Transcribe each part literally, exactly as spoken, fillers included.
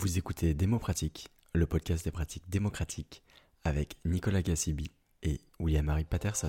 Vous écoutez Démopratique, le podcast des pratiques démocratiques avec Nicolas Gassibi et William-Harry Patterson.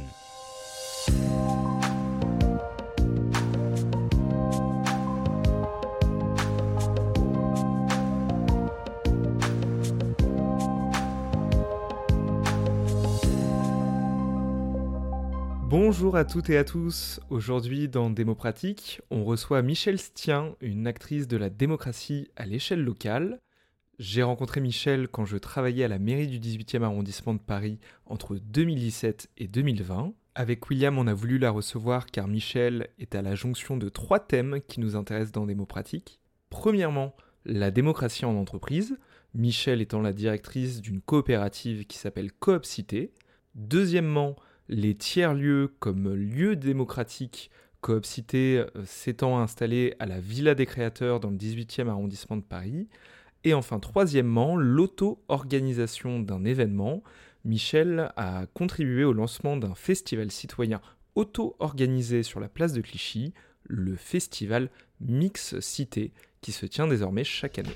Bonjour à toutes et à tous. Aujourd'hui dans Démopratique, on reçoit Michèle Stien, une actrice de la démocratie à l'échelle locale. J'ai rencontré Michèle quand je travaillais à la mairie du dix-huitième arrondissement de Paris entre deux mille dix-sept et deux mille vingt. Avec William, on a voulu la recevoir car Michèle est à la jonction de trois thèmes qui nous intéressent dans Démopratique. Premièrement, la démocratie en entreprise, Michèle étant la directrice d'une coopérative qui s'appelle Coop Cité. Deuxièmement, les tiers-lieux comme lieux démocratiques, Coop Cité euh, s'étant installée à la Villa des Créateurs dans le dix-huitième arrondissement de Paris. Et enfin, troisièmement, l'auto-organisation d'un événement. Michèle a contribué au lancement d'un festival citoyen auto-organisé sur la place de Clichy, le festival Mix Cité, qui se tient désormais chaque année.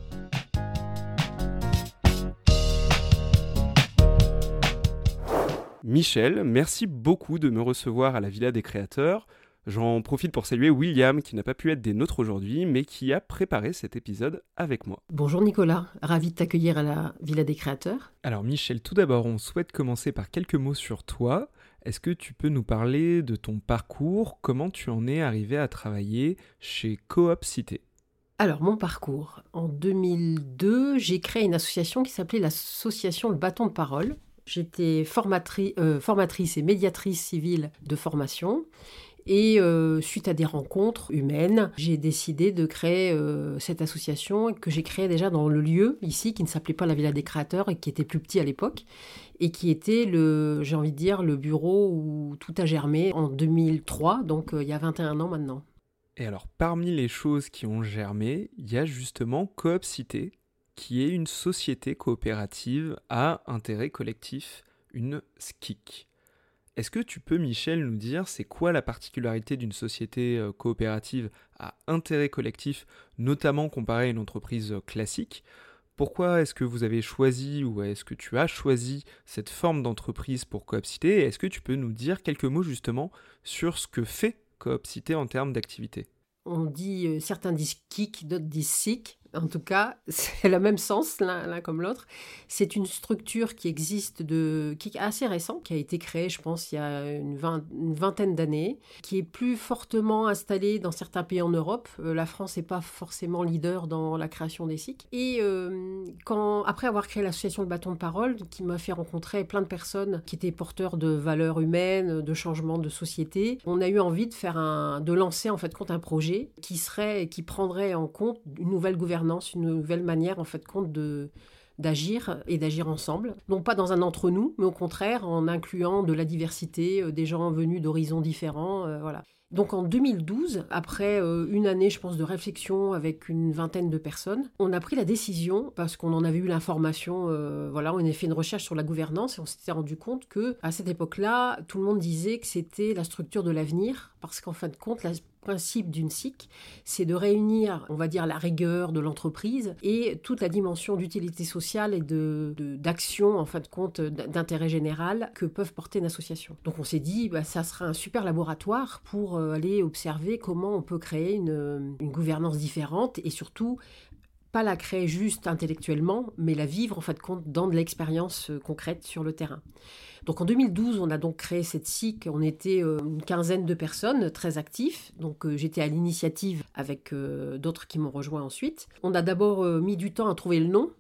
Michèle, merci beaucoup de me recevoir à la Villa des Créateurs. J'en profite pour saluer William, qui n'a pas pu être des nôtres aujourd'hui, mais qui a préparé cet épisode avec moi. Bonjour Nicolas, ravi de t'accueillir à la Villa des Créateurs. Alors Michèle, tout d'abord, on souhaite commencer par quelques mots sur toi. Est-ce que tu peux nous parler de ton parcours? Comment tu en es arrivé à travailler chez Coop Cité? Alors, mon parcours. En deux mille deux, j'ai créé une association qui s'appelait l'association Le Bâton de Parole. J'étais formatri- euh, formatrice et médiatrice civile de formation. Et euh, suite à des rencontres humaines, j'ai décidé de créer euh, cette association que j'ai créée déjà dans le lieu ici, qui ne s'appelait pas la Villa des Créateurs et qui était plus petit à l'époque, et qui était, le, j'ai envie de dire, le bureau où tout a germé en deux mille trois, donc euh, il y a vingt et un ans maintenant. Et alors, parmi les choses qui ont germé, il y a justement Coop Cité, qui est une société coopérative à intérêt collectif, une S C I C. Est-ce que tu peux, Michèle, nous dire c'est quoi la particularité d'une société euh, coopérative à intérêt collectif, notamment comparée à une entreprise euh, classique? Pourquoi est-ce que vous avez choisi ou est-ce que tu as choisi cette forme d'entreprise pour Coop Cité? Et est-ce que tu peux nous dire quelques mots justement sur ce que fait Coop Cité en termes d'activité? On dit, euh, certains disent K I C, d'autres disent S I C. En tout cas, c'est le même sens l'un, l'un comme l'autre. C'est une structure qui existe de, qui est assez récente, qui a été créée, je pense, il y a une, vingt, une vingtaine d'années, qui est plus fortement installée dans certains pays en Europe. Euh, la France n'est pas forcément leader dans la création des S I C. Et euh, quand, après avoir créé l'association Le Bâton de Parole, qui m'a fait rencontrer plein de personnes qui étaient porteurs de valeurs humaines, de changements de société, on a eu envie de faire un, de lancer en fait compte un projet qui serait, qui prendrait en compte une nouvelle gouvernance, une nouvelle manière en fait compte de d'agir et d'agir ensemble, non pas dans un entre-nous, mais au contraire en incluant de la diversité, euh, des gens venus d'horizons différents, euh, voilà. Donc en deux mille douze, après euh, une année, je pense, de réflexion avec une vingtaine de personnes, on a pris la décision, parce qu'on en avait eu l'information, euh, voilà, on a fait une recherche sur la gouvernance et on s'était rendu compte que à cette époque-là, tout le monde disait que c'était la structure de l'avenir, parce qu'en fin de compte, la principe d'une S I C, c'est de réunir, on va dire, la rigueur de l'entreprise et toute la dimension d'utilité sociale et de, de, d'action, en fin de compte, d'intérêt général que peuvent porter une association. Donc on s'est dit, bah, ça sera un super laboratoire pour euh, aller observer comment on peut créer une, une gouvernance différente et surtout pas la créer juste intellectuellement, mais la vivre en fin de compte dans de l'expérience euh, concrète sur le terrain. Donc en deux mille douze, on a donc créé cette S I C. On était euh, une quinzaine de personnes très actifs. Donc euh, j'étais à l'initiative avec euh, d'autres qui m'ont rejoint ensuite. On a d'abord euh, mis du temps à trouver le nom.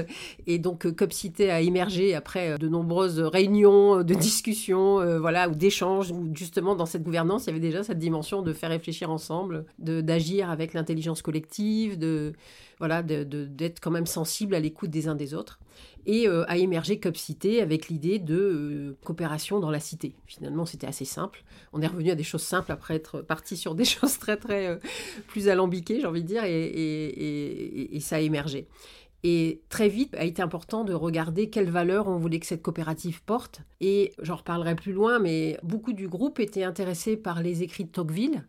Et donc euh, Coop Cité a émergé après euh, de nombreuses réunions, euh, de discussions, euh, voilà, ou d'échanges, où justement dans cette gouvernance, il y avait déjà cette dimension de faire réfléchir ensemble, de, d'agir avec l'intelligence collective, de, voilà, de, de, d'être quand même sensible à l'écoute des uns des autres. Et euh, a émergé Coop Cité avec l'idée de euh, coopération dans la cité. Finalement, c'était assez simple. On est revenu à des choses simples après être parti sur des choses très, très euh, plus alambiquées, j'ai envie de dire, et, et, et, et ça a émergé. Et très vite, a été important de regarder quelles valeurs on voulait que cette coopérative porte. Et j'en reparlerai plus loin, mais beaucoup du groupe étaient intéressés par les écrits de Tocqueville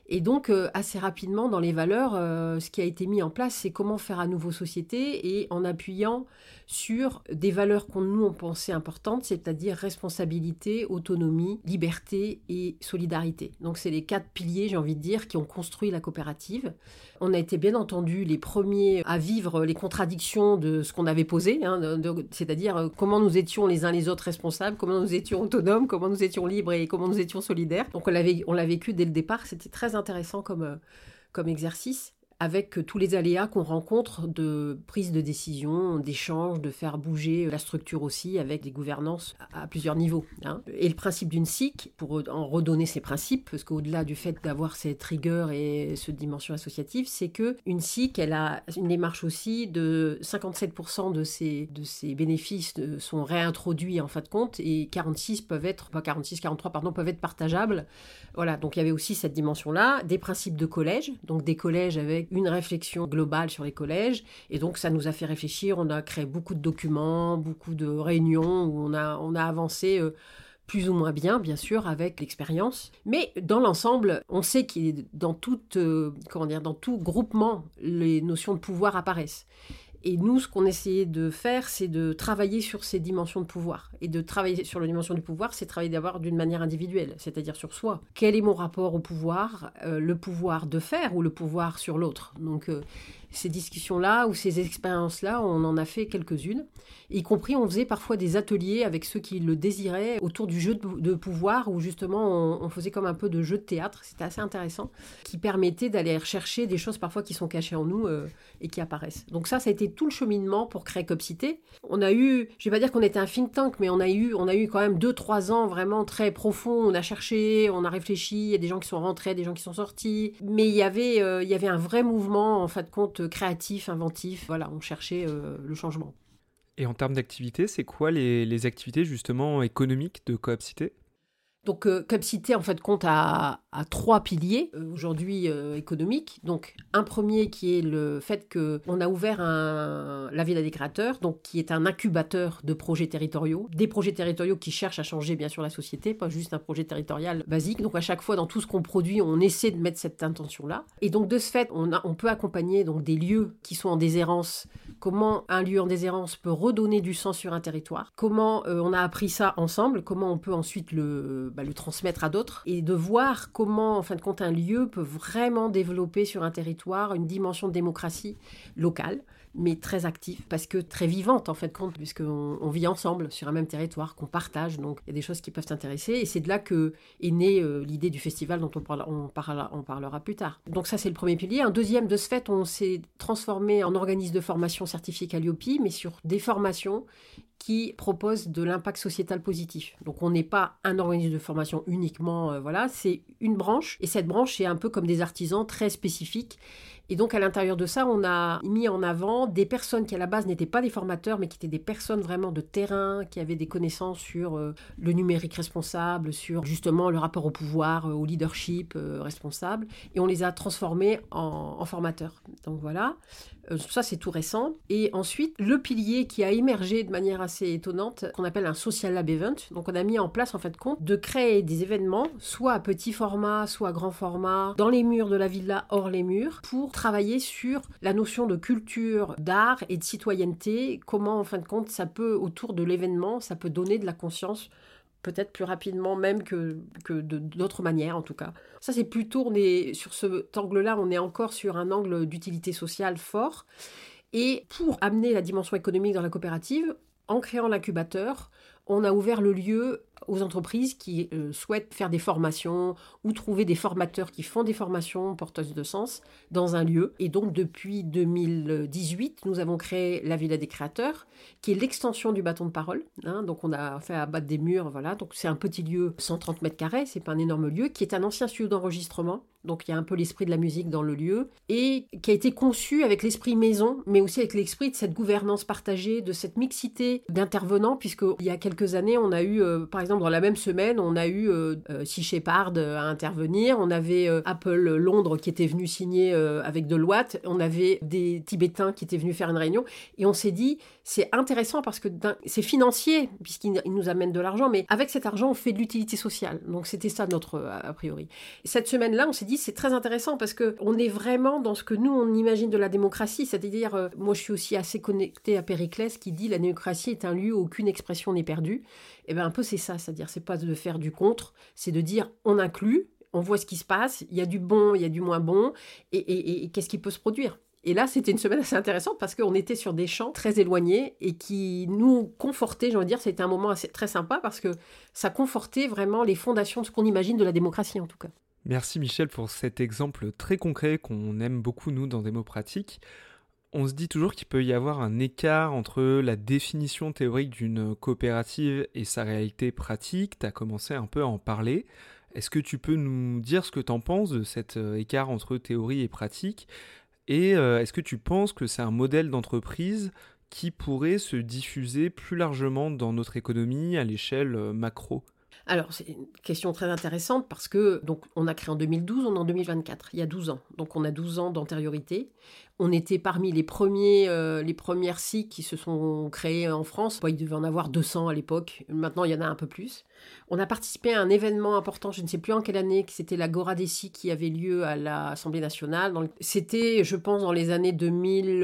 Et donc, euh, assez rapidement, dans les valeurs, euh, ce qui a été mis en place, c'est comment faire à nouveau société et en appuyant sur des valeurs qu'on nous on pensait importantes, c'est-à-dire responsabilité, autonomie, liberté et solidarité. Donc, c'est les quatre piliers, j'ai envie de dire, qui ont construit la coopérative. On a été bien entendu les premiers à vivre les contradictions de ce qu'on avait posé, hein, de, de, c'est-à-dire euh, comment nous étions les uns les autres responsables, comment nous étions autonomes, comment nous étions libres et comment nous étions solidaires. Donc, on l'avait, on l'a vécu dès le départ, c'était très intéressant comme, euh, comme exercice, avec tous les aléas qu'on rencontre de prise de décision, d'échange, de faire bouger la structure aussi avec des gouvernances à, à plusieurs niveaux. Hein. Et le principe d'une S I C, pour en redonner ses principes, parce qu'au-delà du fait d'avoir cette rigueur et cette dimension associative, c'est qu'une S I C, elle a une démarche aussi de cinquante-sept pour cent de ses, de ses bénéfices sont réintroduits en fin de compte et quarante-six peuvent être, pas quarante-six, quarante-trois pardon, peuvent être partageables. Voilà, donc il y avait aussi cette dimension-là, des principes de collège, donc des collèges avec une réflexion globale sur les collèges, et donc ça nous a fait réfléchir, on a créé beaucoup de documents, beaucoup de réunions où on a, on a avancé euh, plus ou moins bien, bien sûr, avec l'expérience, mais dans l'ensemble, on sait que dans, toute, euh, comment dire, dans tout groupement, les notions de pouvoir apparaissent. Et nous, ce qu'on essayait de faire, c'est de travailler sur ces dimensions de pouvoir. Et de travailler sur la dimension du pouvoir, c'est travailler d'abord d'une manière individuelle, c'est-à-dire sur soi. Quel est mon rapport au pouvoir, euh, le pouvoir de faire ou le pouvoir sur l'autre ? Donc, euh, ces discussions-là ou ces expériences-là, on en a fait quelques-unes. Y compris, on faisait parfois des ateliers avec ceux qui le désiraient autour du jeu de, de pouvoir, où justement, on, on faisait comme un peu de jeu de théâtre. C'était assez intéressant, qui permettait d'aller rechercher des choses parfois qui sont cachées en nous euh, et qui apparaissent. Donc ça, ça a été tout le cheminement pour créer Copcité. On a eu, je ne vais pas dire qu'on était un think tank, mais on a eu, on a eu quand même deux, trois ans vraiment très profonds. On a cherché, on a réfléchi, il y a des gens qui sont rentrés, des gens qui sont sortis. Mais il y avait, euh, il y avait un vrai mouvement, en fin de compte, créatif, inventif. Voilà, on cherchait euh, le changement. Et en termes d'activités, c'est quoi les, les activités justement économiques de Coopcité ? Donc, euh, Copcité, en fait, compte à, à trois piliers, euh, aujourd'hui euh, économiques. Donc, un premier qui est le fait qu'on a ouvert un, la Villa des Créateurs, donc, qui est un incubateur de projets territoriaux. Des projets territoriaux qui cherchent à changer, bien sûr, la société, pas juste un projet territorial basique. Donc, à chaque fois, dans tout ce qu'on produit, on essaie de mettre cette intention-là. Et donc, de ce fait, on, a, on peut accompagner donc, des lieux qui sont en déshérence. Comment un lieu en déshérence peut redonner du sens sur un territoire. Comment euh, on a appris ça ensemble. Comment on peut ensuite le... Bah, le transmettre à d'autres et de voir comment, en fin de compte, un lieu peut vraiment développer sur un territoire une dimension de démocratie locale, mais très active, parce que très vivante, en fin de compte, puisqu'on on vit ensemble sur un même territoire, qu'on partage, donc il y a des choses qui peuvent t'intéresser, et c'est de là que est née euh, l'idée du festival dont on, parle, on, parlera, on parlera plus tard. Donc ça, c'est le premier pilier. Un deuxième, de ce fait, on s'est transformé en organisme de formation certifié Calliope, mais sur des formations qui propose de l'impact sociétal positif. Donc on n'est pas un organisme de formation uniquement, euh, voilà, c'est une branche, et cette branche est un peu comme des artisans très spécifiques. Et donc à l'intérieur de ça, on a mis en avant des personnes qui à la base n'étaient pas des formateurs, mais qui étaient des personnes vraiment de terrain, qui avaient des connaissances sur euh, le numérique responsable, sur justement le rapport au pouvoir, euh, au leadership euh, responsable, et on les a transformés en, en formateurs. Donc voilà. Ça, c'est tout récent. Et ensuite, le pilier qui a émergé de manière assez étonnante, qu'on appelle un social lab event. Donc, on a mis en place, en fait, compte de créer des événements, soit à petit format, soit à grand format, dans les murs de la villa, hors les murs, pour travailler sur la notion de culture, d'art et de citoyenneté. Comment, en fin de compte, ça peut, autour de l'événement, ça peut donner de la conscience peut-être plus rapidement même que, que de, d'autres manières, en tout cas. Ça, c'est plutôt, on est, sur cet angle-là, on est encore sur un angle d'utilité sociale fort. Et pour amener la dimension économique dans la coopérative, en créant l'incubateur, on a ouvert le lieu aux entreprises qui euh, souhaitent faire des formations ou trouver des formateurs qui font des formations porteuses de sens dans un lieu. Et donc, depuis deux mille dix-huit, nous avons créé la Villa des Créateurs, qui est l'extension du bâton de parole. Hein, donc, on a fait abattre des murs, voilà. Donc, c'est un petit lieu, cent trente mètres carrés, c'est pas un énorme lieu, qui est un ancien studio d'enregistrement. Donc, il y a un peu l'esprit de la musique dans le lieu et qui a été conçu avec l'esprit maison, mais aussi avec l'esprit de cette gouvernance partagée, de cette mixité d'intervenants, puisqu'il y a quelques quelques années, on a eu, euh, par exemple, dans la même semaine, on a eu euh, euh, Sea Shepherd à intervenir, on avait euh, Apple Londres qui était venu signer euh, avec Deloitte, on avait des Tibétains qui étaient venus faire une réunion, et on s'est dit, c'est intéressant parce que c'est financier, puisqu'il nous amène de l'argent, mais avec cet argent, on fait de l'utilité sociale. Donc c'était ça notre a priori. Cette semaine-là, on s'est dit, c'est très intéressant parce qu'on est vraiment dans ce que nous, on imagine de la démocratie, c'est-à-dire, euh, moi je suis aussi assez connectée à Périclès qui dit la démocratie est un lieu où aucune expression n'est perdue. Et bien un peu c'est ça, c'est-à-dire c'est pas de faire du contre, c'est de dire on inclut, on voit ce qui se passe, il y a du bon, il y a du moins bon, et, et, et, et qu'est-ce qui peut se produire. Et là, c'était une semaine assez intéressante parce qu'on était sur des champs très éloignés et qui nous confortaient, j'ai envie de dire, c'était un moment assez, très sympa parce que ça confortait vraiment les fondations de ce qu'on imagine de la démocratie en tout cas. Merci Michel pour cet exemple très concret qu'on aime beaucoup nous dans Démopratique. On se dit toujours qu'il peut y avoir un écart entre la définition théorique d'une coopérative et sa réalité pratique. Tu as commencé un peu à en parler. Est-ce que tu peux nous dire ce que tu en penses de cet écart entre théorie et pratique ? Et euh, est-ce que tu penses que c'est un modèle d'entreprise qui pourrait se diffuser plus largement dans notre économie à l'échelle euh, macro ? Alors, c'est une question très intéressante parce que, donc, on a créé en deux mille douze, on est en deux mille vingt-quatre, il y a douze ans. Donc, on a douze ans d'antériorité. On était parmi les premiers, euh, les premières S I C qui se sont créées en France. Bon, il devait en avoir deux cents à l'époque. Maintenant, il y en a un peu plus. On a participé à un événement important, je ne sais plus en quelle année, que c'était l'Agora des S I C qui avait lieu à l'Assemblée nationale. Donc, c'était, je pense, dans les années deux mille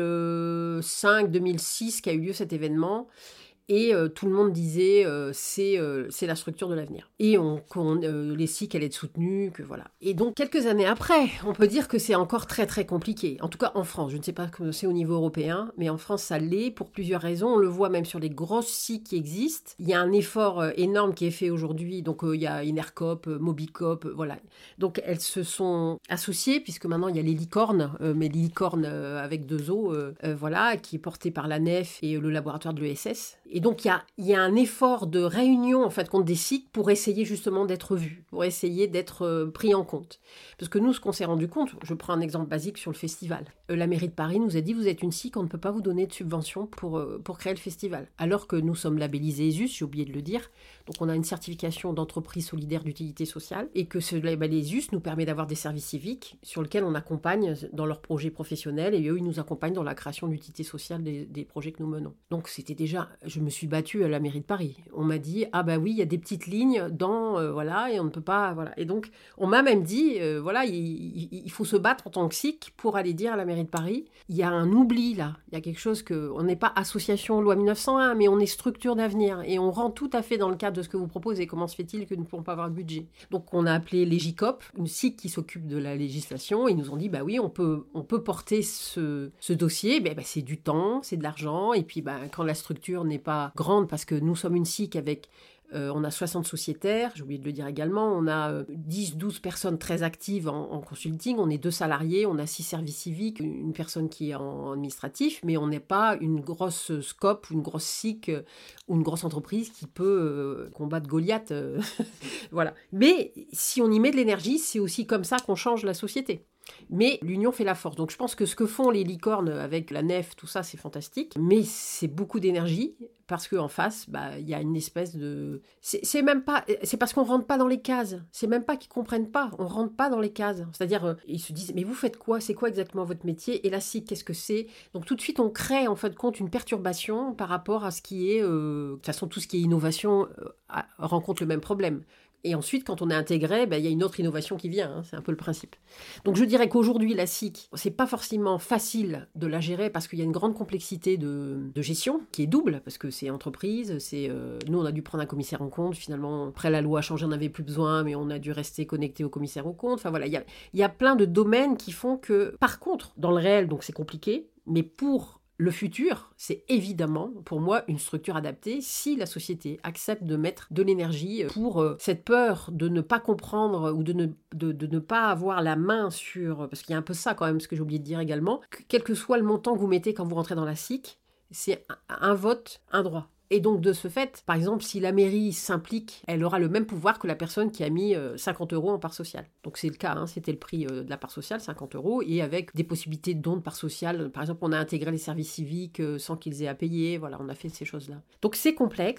cinq deux mille six qu'a eu lieu cet événement. Et euh, tout le monde disait euh, c'est euh, c'est la structure de l'avenir. Et on, qu'on, euh, les S I C allaient être soutenues, que voilà. Et donc quelques années après, on peut dire que c'est encore très très compliqué. En tout cas en France, je ne sais pas comment c'est au niveau européen, mais en France ça l'est pour plusieurs raisons. On le voit même sur les grosses S I C qui existent. Il y a un effort euh, énorme qui est fait aujourd'hui. Donc euh, il y a Inercop, euh, Mobicop, euh, voilà. Donc elles se sont associées puisque maintenant il y a les licornes, euh, mais les licornes euh, avec deux O, euh, euh, voilà, qui est porté par la N E F et le laboratoire de l'E S S. Et donc, il y a, y a un effort de réunion, en fait, contre des S I C pour essayer justement d'être vu, pour essayer d'être euh, pris en compte. Parce que nous, ce qu'on s'est rendu compte, je prends un exemple basique sur le festival. Euh, la mairie de Paris nous a dit, vous êtes une S I C, on ne peut pas vous donner de subvention pour, euh, pour créer le festival. Alors que nous sommes labellisés ESUS, j'ai oublié de le dire. Donc, on a une certification d'entreprise solidaire d'utilité sociale et que ce label ESUS nous permet d'avoir des services civiques sur lesquels on accompagne dans leurs projets professionnels et eux, ils nous accompagnent dans la création d'utilité sociale des, des projets que nous menons. Donc, c'était déjà... Je me suis battue à la mairie de Paris. On m'a dit, ah bah oui, il y a des petites lignes dans, euh, voilà, et on ne peut pas, voilà. Et donc, on m'a même dit, euh, voilà, il, il, il faut se battre en tant que S I C pour aller dire à la mairie de Paris, il y a un oubli là, il y a quelque chose que, on n'est pas association loi mille neuf cent un, mais on est structure d'avenir, et on rentre tout à fait dans le cadre de ce que vous proposez. Comment se fait-il que nous ne pouvons pas avoir le budget ? Donc, on a appelé l'Egicop, une S I C qui s'occupe de la législation, et ils nous ont dit, bah oui, on peut, on peut porter ce, ce dossier, bah, bah, c'est du temps, c'est de l'argent, et puis bah, quand la structure n'est pas grande, parce que nous sommes une S I C avec, euh, on a soixante sociétaires, j'ai oublié de le dire également, on a euh, dix douze personnes très actives en, en consulting, on est deux salariés, on a six services civiques, une personne qui est en administratif, mais on n'est pas une grosse scope, une grosse S I C euh, ou une grosse entreprise qui peut euh, combattre Goliath. Euh, voilà. Mais si on y met de l'énergie, c'est aussi comme ça qu'on change la société. Mais l'union fait la force. Donc je pense que ce que font les licornes avec la N E F, tout ça, c'est fantastique. Mais c'est beaucoup d'énergie parce qu'en face, bah, y a une espèce de... C'est, c'est même pas... C'est parce qu'on rentre pas dans les cases. C'est même pas qu'ils comprennent pas. On rentre pas dans les cases. C'est-à-dire, euh, ils se disent, mais vous faites quoi ? C'est quoi exactement votre métier ? Et la S I C, qu'est-ce que c'est ? Donc tout de suite, on crée en fait de compte une perturbation par rapport à ce qui est... Euh... De toute façon, tout ce qui est innovation euh, rencontre le même problème. Et ensuite, quand on est intégré, ben, y a une autre innovation qui vient. Hein, c'est un peu le principe. Donc, je dirais qu'aujourd'hui, la S I C, c'est pas forcément facile de la gérer parce qu'il y a une grande complexité de, de gestion qui est double parce que c'est entreprise. C'est, euh, nous, on a dû prendre un commissaire en compte. Finalement, après la loi a changé, on n'avait plus besoin, mais on a dû rester connecté au commissaire en compte. Enfin, voilà, il y a, y a plein de domaines qui font que, par contre, dans le réel, donc c'est compliqué, mais pour... Le futur, c'est évidemment, pour moi, une structure adaptée si la société accepte de mettre de l'énergie pour euh, cette peur de ne pas comprendre ou de ne, de, de ne pas avoir la main sur... Parce qu'il y a un peu ça quand même, ce que j'ai oublié de dire également, que quel que soit le montant que vous mettez quand vous rentrez dans la S I C, c'est un, un vote, un droit. Et donc, de ce fait, par exemple, si la mairie s'implique, elle aura le même pouvoir que la personne qui a mis euh, cinquante euros en part sociale. Donc, c'est le cas, hein, c'était le prix euh, de la part sociale, cinquante euros, et avec des possibilités de dons de part sociale. Par exemple, on a intégré les services civiques euh, sans qu'ils aient à payer. Voilà, on a fait ces choses-là. Donc, c'est complexe.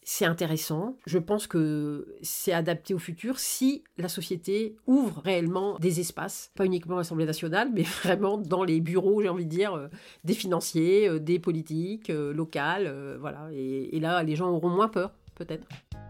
c'est intéressant. Je pense que c'est adapté au futur si la société ouvre réellement des espaces, pas uniquement à l'Assemblée nationale, mais vraiment dans les bureaux, j'ai envie de dire, euh, des financiers, euh, des politiques euh, locales, euh, voilà. Et, et là, les gens auront moins peur, peut-être.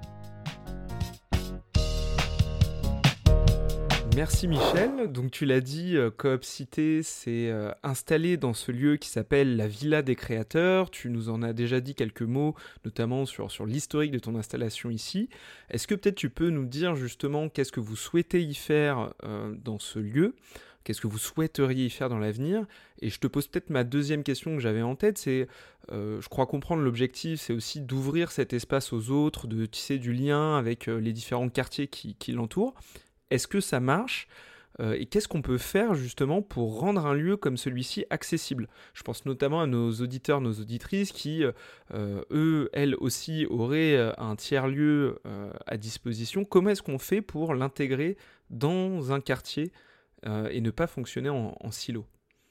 Merci Michel. Donc tu l'as dit, euh, Coop Cité s'est euh, installé dans ce lieu qui s'appelle la Villa des Créateurs. Tu nous en as déjà dit quelques mots, notamment sur, sur l'historique de ton installation ici. Est-ce que peut-être tu peux nous dire justement qu'est-ce que vous souhaitez y faire euh, dans ce lieu ? Qu'est-ce que vous souhaiteriez y faire dans l'avenir ? Et je te pose peut-être ma deuxième question que j'avais en tête, c'est, euh, je crois comprendre l'objectif, c'est aussi d'ouvrir cet espace aux autres, de tisser du lien avec euh, les différents quartiers qui, qui l'entourent. Est-ce que ça marche ? euh, Et qu'est-ce qu'on peut faire justement pour rendre un lieu comme celui-ci accessible ? Je pense notamment à nos auditeurs, nos auditrices qui, euh, eux, elles aussi, auraient un tiers-lieu euh, à disposition. Comment est-ce qu'on fait pour l'intégrer dans un quartier euh, et ne pas fonctionner en, en silo ?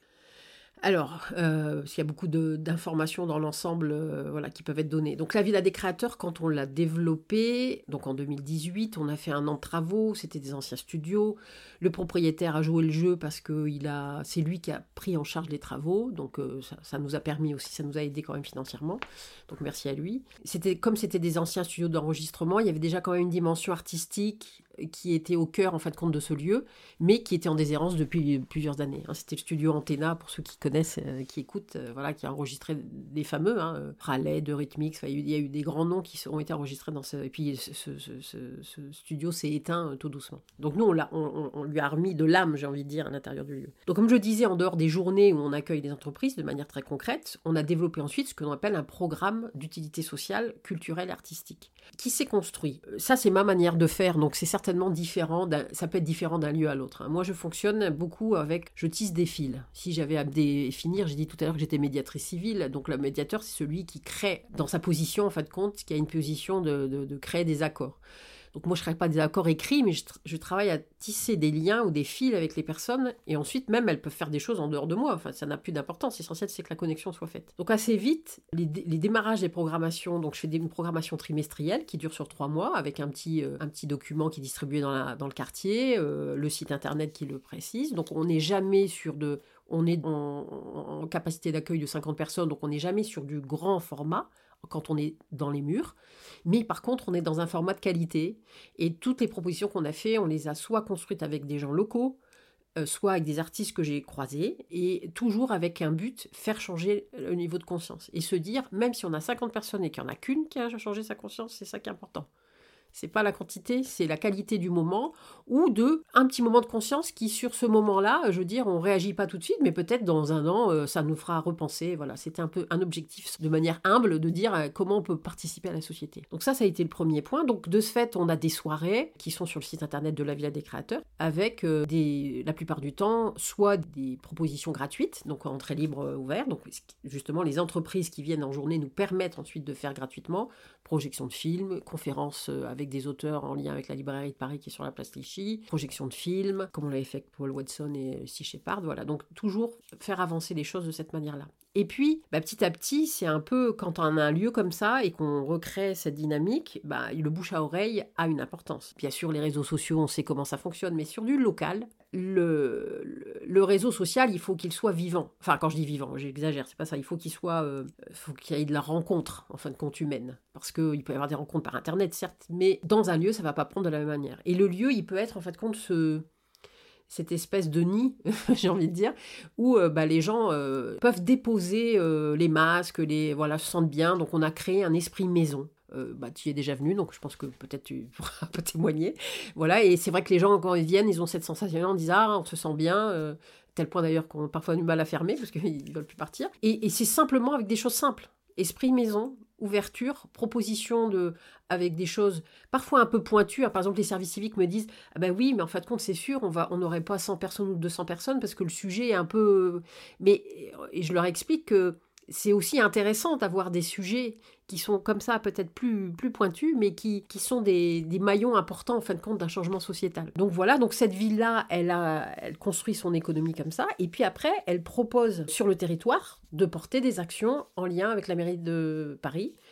Alors, euh, parce qu'il y a beaucoup de, d'informations dans l'ensemble euh, voilà, qui peuvent être données. Donc la Villa des Créateurs, quand on l'a développée, donc en deux mille dix-huit, on a fait un an de travaux, c'était des anciens studios. Le propriétaire a joué le jeu parce que il a, c'est lui qui a pris en charge les travaux, donc euh, ça, ça nous a permis aussi, ça nous a aidé quand même financièrement, donc merci à lui. C'était, comme c'était des anciens studios d'enregistrement, il y avait déjà quand même une dimension artistique qui était au cœur en fin de compte de ce lieu, mais qui était en déshérence depuis plusieurs années. Hein. C'était le studio Antenna, pour ceux qui connaissent, euh, qui écoutent, euh, voilà, qui a enregistré des fameux, hein, Raleigh, de Rhythmix, enfin, il y a eu des grands noms qui ont été enregistrés dans ce... Et puis ce, ce, ce, ce, ce studio s'est éteint euh, tout doucement. Donc nous, on, l'a, on, on lui a remis de l'âme, j'ai envie de dire, à l'intérieur du lieu. Donc comme je disais, en dehors des journées où on accueille des entreprises de manière très concrète, on a développé ensuite ce que l'on appelle un programme d'utilité sociale, culturelle et artistique, qui s'est construit. Ça, c'est ma manière de faire, donc c'est certainement différent, d'un, ça peut être différent d'un lieu à l'autre. Hein. Moi, je fonctionne beaucoup avec, je tisse des fils. Si j'avais à définir, j'ai dit tout à l'heure que j'étais médiatrice civile, donc le médiateur, c'est celui qui crée, dans sa position, en fin de compte, qui a une position de, de, de créer des accords. Donc moi, je ne crée pas des accords écrits, mais je, tra- je travaille à tisser des liens ou des fils avec les personnes, et ensuite, même, elles peuvent faire des choses en dehors de moi. Enfin, ça n'a plus d'importance. L'essentiel, c'est que la connexion soit faite. Donc assez vite, les, dé- les démarrages des programmations, donc je fais des, une programmation trimestrielle qui dure sur trois mois, avec un petit, euh, un petit document qui est distribué dans, la, dans le quartier, euh, le site internet qui le précise. Donc on n'est jamais sur de... On est en, en capacité d'accueil de cinquante personnes, donc on n'est jamais sur du grand format, quand on est dans les murs, mais par contre on est dans un format de qualité, et toutes les propositions qu'on a fait, on les a soit construites avec des gens locaux, euh, soit avec des artistes que j'ai croisés, et toujours avec un but, faire changer le niveau de conscience, et se dire, même si on a cinquante personnes et qu'il n'y en a qu'une qui a changé sa conscience, c'est ça qui est important. C'est pas la quantité, c'est la qualité du moment, ou de un petit moment de conscience qui, sur ce moment-là, je veux dire, on réagit pas tout de suite, mais peut-être dans un an, euh, ça nous fera repenser. Voilà, c'était un peu un objectif de manière humble de dire euh, comment on peut participer à la société. Donc ça, ça a été le premier point. Donc de ce fait, on a des soirées qui sont sur le site internet de la Villa des Créateurs, avec euh, des, la plupart du temps, soit des propositions gratuites, donc entrée libre euh, ouverte. Donc justement, les entreprises qui viennent en journée nous permettent ensuite de faire gratuitement projection de films, conférences euh, avec avec des auteurs en lien avec la librairie de Paris qui est sur la place Clichy, projection de films, comme on l'avait fait avec Paul Watson et Lucie Shepard, voilà. Donc toujours faire avancer les choses de cette manière-là. Et puis, bah, petit à petit, c'est un peu, quand on a un lieu comme ça et qu'on recrée cette dynamique, bah, le bouche à oreille a une importance. Bien sûr, les réseaux sociaux, on sait comment ça fonctionne, mais sur du local, le, le, le réseau social, il faut qu'il soit vivant. Enfin, quand je dis vivant, j'exagère, c'est pas ça. Il faut qu'il soit, euh, faut qu'il y ait de la rencontre, en fin de compte, humaine. Parce qu'il peut y avoir des rencontres par Internet, certes, mais dans un lieu, ça va pas prendre de la même manière. Et le lieu, il peut être, en fin de compte, ce... cette espèce de nid, j'ai envie de dire, où euh, bah, les gens euh, peuvent déposer euh, les masques, les, voilà, se sentent bien. Donc on a créé un esprit maison. Euh, bah, tu y es déjà venu, donc je pense que peut-être tu pourras pas témoigner. Voilà, et c'est vrai que les gens, quand ils viennent, ils ont cette sensation, on dit « Ah, on se sent bien euh, », tel point d'ailleurs qu'on a parfois du mal à fermer, parce qu'ils ne veulent plus partir. Et, et c'est simplement avec des choses simples. Esprit maison, ouverture, proposition de, avec des choses parfois un peu pointues. Par exemple, les services civiques me disent « Ah ben oui, mais en fin de compte, c'est sûr, on va, on n'aurait pas cent personnes ou deux cents personnes parce que le sujet est un peu... » Mais et je leur explique que c'est aussi intéressant d'avoir des sujets qui sont comme ça, peut-être plus, plus pointus, mais qui, qui sont des, des maillons importants, en fin de compte, d'un changement sociétal. Donc voilà, donc cette ville-là, elle, a, elle construit son économie comme ça, et puis après, elle propose sur le territoire de porter des actions en lien avec la mairie de Paris.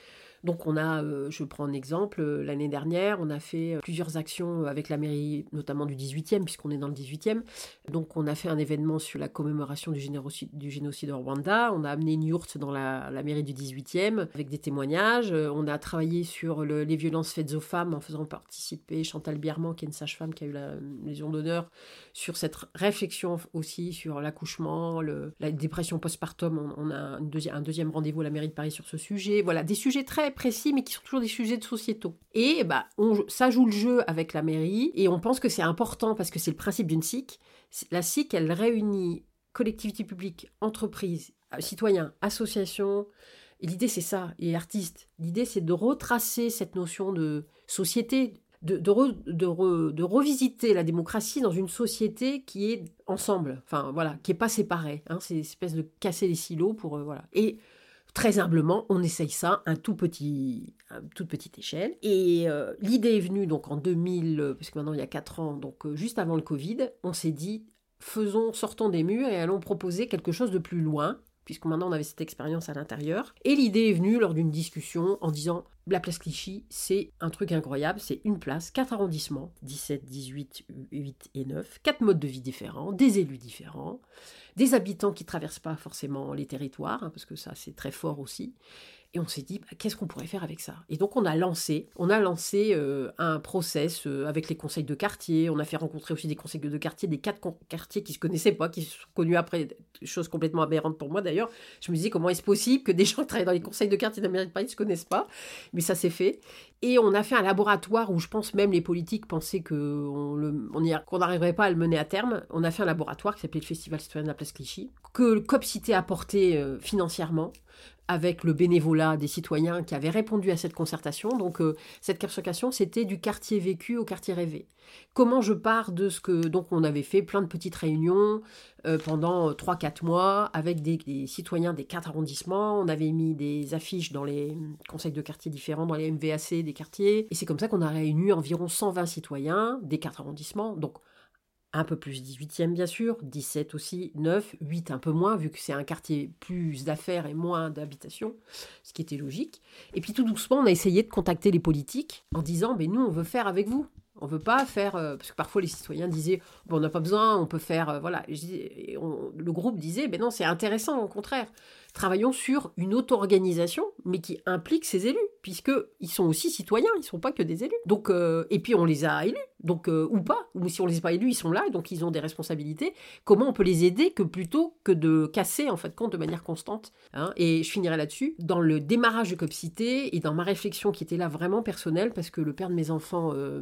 Donc on a, euh, je prends un exemple, euh, l'année dernière, on a fait euh, plusieurs actions avec la mairie, notamment du dix-huitième, puisqu'on est dans le dix-huitième. Donc on a fait un événement sur la commémoration du génocide, du génocide au Rwanda. On a amené une yourte dans la, la mairie du dix-huitième avec des témoignages. Euh, on a travaillé sur le, les violences faites aux femmes en faisant participer Chantal Bierman, qui est une sage-femme qui a eu la Légion d'honneur, sur cette réflexion aussi sur l'accouchement, le, la dépression postpartum. On, on a une deuxi- un deuxième rendez-vous à la mairie de Paris sur ce sujet. Voilà, des sujets très précis, mais qui sont toujours des sujets de sociétaux. Et bah, on, ça joue le jeu avec la mairie, et on pense que c'est important parce que c'est le principe d'une S I C. La S I C, elle réunit collectivités publiques, entreprises, citoyens, associations. Et l'idée, c'est ça, et artistes. L'idée, c'est de retracer cette notion de société, de, de, re, de, re, de revisiter la démocratie dans une société qui est ensemble, enfin voilà, qui n'est pas séparée. Hein, c'est une espèce de casser les silos pour... Euh, voilà. Et très humblement, on essaye ça à un tout petit, à une toute petite échelle. Et euh, l'idée est venue donc en deux mille, parce que maintenant il y a quatre ans, donc euh, juste avant le Covid, on s'est dit, faisons, sortons des murs et allons proposer quelque chose de plus loin, puisque maintenant on avait cette expérience à l'intérieur. Et l'idée est venue lors d'une discussion en disant, la place Clichy, c'est un truc incroyable, c'est une place, quatre arrondissements, dix-sept, dix-huit, huit et neuf, quatre modes de vie différents, des élus différents, des habitants qui ne traversent pas forcément les territoires, hein, parce que ça c'est très fort aussi. Et on s'est dit, bah, qu'est-ce qu'on pourrait faire avec ça ? Et donc on a lancé, on a lancé euh, un process euh, avec les conseils de quartier. On a fait rencontrer aussi des conseils de quartier, des quatre con- quartiers qui ne se connaissaient pas, qui se sont connus après, chose complètement aberrante pour moi d'ailleurs. Je me disais, comment est-ce possible que des gens qui travaillent dans les conseils de quartier d'Amérique de Paris ne se connaissent pas ? Mais ça s'est fait. Et on a fait un laboratoire où je pense même les politiques pensaient qu'on le, on y a, qu'on n'arriverait pas à le mener à terme. On a fait un laboratoire qui s'appelait le Festival citoyen de la place Clichy, que le Copcité a porté euh, financièrement, avec le bénévolat des citoyens qui avaient répondu à cette concertation. Donc, euh, cette concertation, c'était du quartier vécu au quartier rêvé. Comment je pars de ce que... Donc, on avait fait plein de petites réunions euh, pendant trois à quatre mois avec des, des citoyens des quatre arrondissements. On avait mis des affiches dans les conseils de quartier différents, dans les M V A C des quartiers. Et c'est comme ça qu'on a réuni environ cent vingt citoyens des quatre arrondissements. Donc, un peu plus dix-huitième bien sûr, dix-sept aussi, neuf, huit un peu moins, vu que c'est un quartier plus d'affaires et moins d'habitation, ce qui était logique. Et puis tout doucement, on a essayé de contacter les politiques en disant, mais nous, on veut faire avec vous. On ne veut pas faire... Euh, parce que parfois, les citoyens disaient, bon, on n'a pas besoin, on peut faire... Euh, voilà. Et on, le groupe disait, mais non, c'est intéressant, au contraire. Travaillons sur une auto-organisation, mais qui implique ces élus, puisqu'ils sont aussi citoyens, ils ne sont pas que des élus. Donc, euh, et puis, on les a élus, donc, euh, ou pas. Ou si on ne les a pas élus, ils sont là, donc ils ont des responsabilités. Comment on peut les aider que plutôt que de casser, en fait, compte de manière constante, hein. Et je finirai là-dessus. Dans le démarrage de Copcité, et dans ma réflexion qui était là vraiment personnelle, parce que le père de mes enfants euh,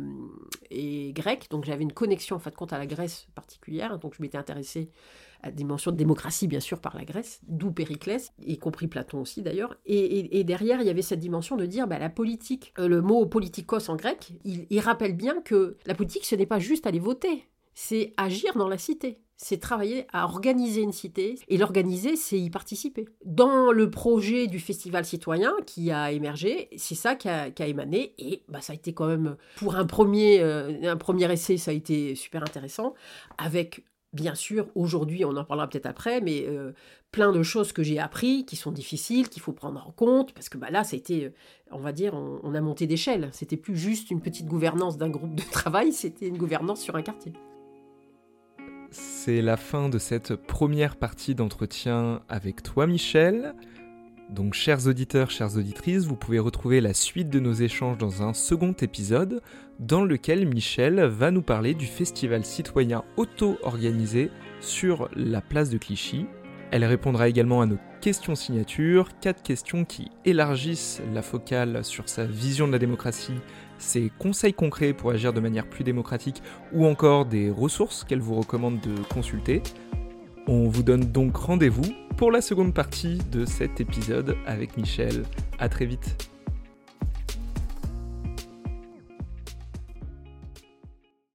est grec, donc j'avais une connexion, en fait, compte à la Grèce particulière, donc je m'étais intéressée à la dimension de démocratie, bien sûr, par la Grèce, d'où Périclès, y compris Platon aussi d'ailleurs. Et, et, et derrière, il y avait cette dimension de dire, bah, la politique, euh, le mot politikos en grec, il, il rappelle bien que la politique, ce n'est pas juste aller voter, c'est agir dans la cité. C'est travailler à organiser une cité, et l'organiser, c'est y participer. Dans le projet du festival citoyen qui a émergé, c'est ça qui a, qui a émané, et bah, ça a été quand même, pour un premier, euh, un premier essai, ça a été super intéressant, avec... Bien sûr, aujourd'hui, on en parlera peut-être après, mais euh, plein de choses que j'ai appris, qui sont difficiles, qu'il faut prendre en compte, parce que bah, là, ça a été, on va dire, on, on a monté d'échelle. C'était plus juste une petite gouvernance d'un groupe de travail, c'était une gouvernance sur un quartier. C'est la fin de cette première partie d'entretien avec toi, Michel. Donc, chers auditeurs, chères auditrices, vous pouvez retrouver la suite de nos échanges dans un second épisode dans lequel Michel va nous parler du festival citoyen auto-organisé sur la place de Clichy. Elle répondra également à nos questions signatures, quatre questions qui élargissent la focale sur sa vision de la démocratie, ses conseils concrets pour agir de manière plus démocratique ou encore des ressources qu'elle vous recommande de consulter. On vous donne donc rendez-vous pour la seconde partie de cet épisode avec Michel. À très vite.